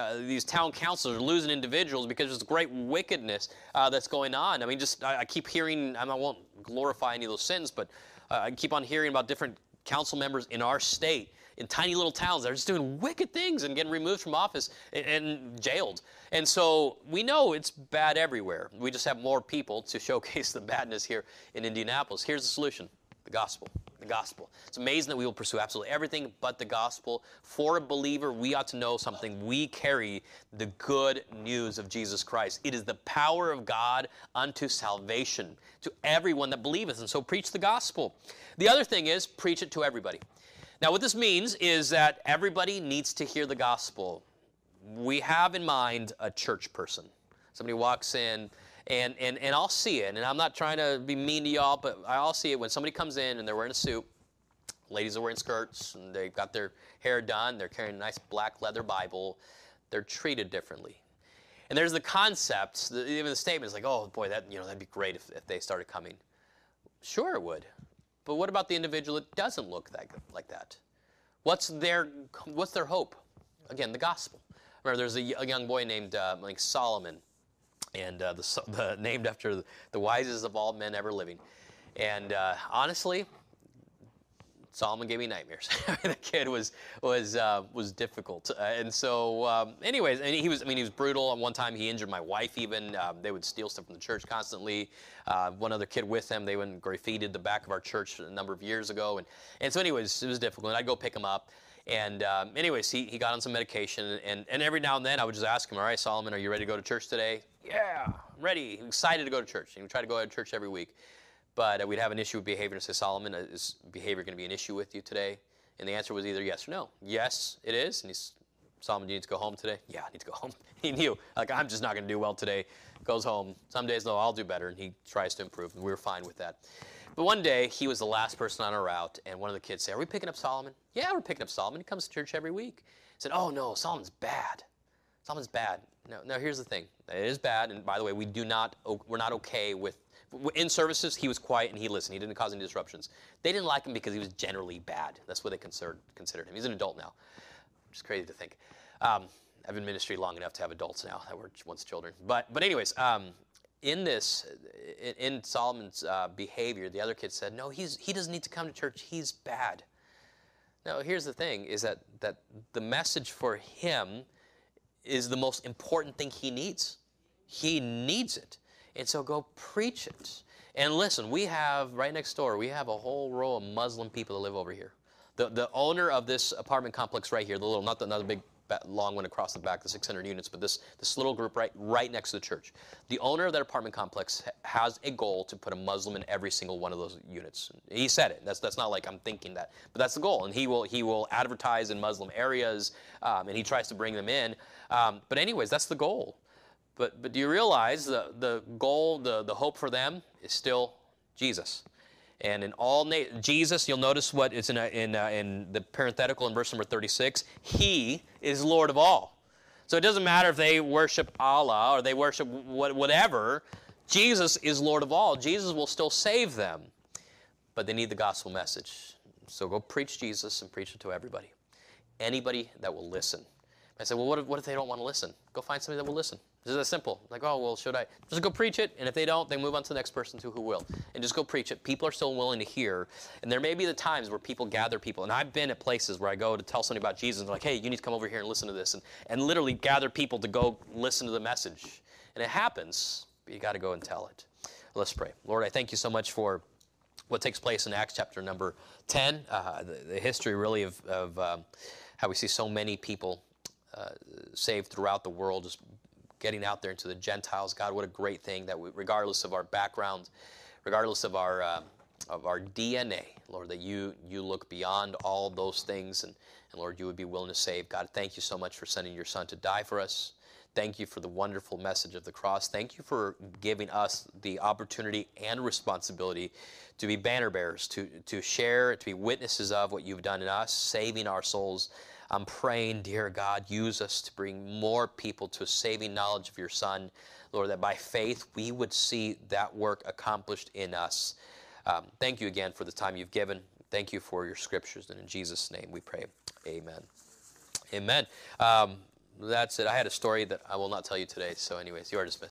town councils are losing individuals because there's great wickedness that's going on? I mean, I keep hearing, I won't glorify any of those sins, but I keep on hearing about different council members in our state in tiny little towns that are just doing wicked things and getting removed from office and jailed. And so we know it's bad everywhere. We just have more people to showcase the badness here in Indianapolis. Here's the solution: the gospel. The gospel. It's amazing that we will pursue absolutely everything but the gospel. For a believer, we ought to know something. We carry the good news of Jesus Christ. It is the power of God unto salvation to everyone that believeth. And so preach the gospel. The other thing is, preach it to everybody. Now, what this means is that everybody needs to hear the gospel. We have in mind a church person. Somebody walks in, and I'll see it. And I'm not trying to be mean to y'all, but I'll see it when somebody comes in and they're wearing a suit. Ladies are wearing skirts, and they've got their hair done. They're carrying a nice black leather Bible. They're treated differently. And there's the concept, even the statement is like, oh boy, that'd be great if they started coming. Sure it would. But what about the individual that doesn't look like that? What's their hope? Again, the gospel. Remember, there's a young boy named Solomon, and named after the wisest of all men ever living. And honestly, Solomon gave me nightmares. The kid was difficult, and so anyways, and he was brutal. And one time he injured my wife. Even they would steal stuff from the church constantly. One other kid with him, they went and graffitied the back of our church a number of years ago, and so anyways, it was difficult. And I'd go pick him up, and anyways, he got on some medication, and every now and then I would just ask him, all right, Solomon, are you ready to go to church today? Yeah, I'm ready. I'm excited to go to church. And we try to go to church every week. But we'd have an issue with behavior and say, Solomon, is behavior going to be an issue with you today? And the answer was either yes or no. Yes, it is. And Solomon, do you need to go home today? Yeah, I need to go home. He knew, like, I'm just not going to do well today. Goes home. Some days, no, I'll do better. And he tries to improve. And we were fine with that. But one day, he was the last person on our route. And one of the kids said, are we picking up Solomon? Yeah, we're picking up Solomon. He comes to church every week. He said, oh, no, Solomon's bad. Solomon's bad. No, here's the thing. It is bad. And by the way, we're not okay with, in services, he was quiet and he listened. He didn't cause any disruptions. They didn't like him because he was generally bad. That's what they considered him. He's an adult now. Which is crazy to think. I've been in ministry long enough to have adults now that were once children. But anyways, in Solomon's behavior, the other kids said, no, he doesn't need to come to church. He's bad. Now, here's the thing, is that the message for him is the most important thing he needs. He needs it. And so go preach it. And listen, we have, right next door, we have a whole row of Muslim people that live over here. The owner of this apartment complex right here, the little, not the big long one across the back, the 600 units, but this little group right next to the church. The owner of that apartment complex has a goal to put a Muslim in every single one of those units. He said it. That's not like I'm thinking that, but that's the goal. And he will advertise in Muslim areas, and he tries to bring them in. But anyways, that's the goal. But do you realize the goal, the hope for them is still Jesus? And in all Jesus, you'll notice what it's in the parenthetical in verse number 36. He is Lord of all. So it doesn't matter if they worship Allah or they worship whatever. Jesus is Lord of all. Jesus will still save them. But they need the gospel message. So go preach Jesus and preach it to everybody. Anybody that will listen. I said, well, what if they don't want to listen? Go find somebody that will listen. It's that simple. Like, oh, well, should I? Just go preach it, and if they don't, then move on to the next person who will. And just go preach it. People are still willing to hear. And there may be the times where people gather people. And I've been at places where I go to tell somebody about Jesus, and they're like, hey, you need to come over here and listen to this. And literally gather people to go listen to the message. And it happens, but you got to go and tell it. Let's pray. Lord, I thank you so much for what takes place in Acts chapter number 10. The history really of how we see so many people saved throughout the world, just getting out there into the Gentiles. God, what a great thing that regardless of our background, regardless of our DNA, Lord, that you look beyond all those things, and Lord, you would be willing to save. God, thank you so much for sending your Son to die for us. Thank you for the wonderful message of the cross. Thank you for giving us the opportunity and responsibility to be banner bearers, to share, to be witnesses of what you've done in us, saving our souls. I'm praying, dear God, use us to bring more people to a saving knowledge of your Son. Lord, that by faith we would see that work accomplished in us. Thank you again for the time you've given. Thank you for your scriptures. And in Jesus' name we pray. Amen. Amen. That's it. I had a story that I will not tell you today. So anyways, you are dismissed.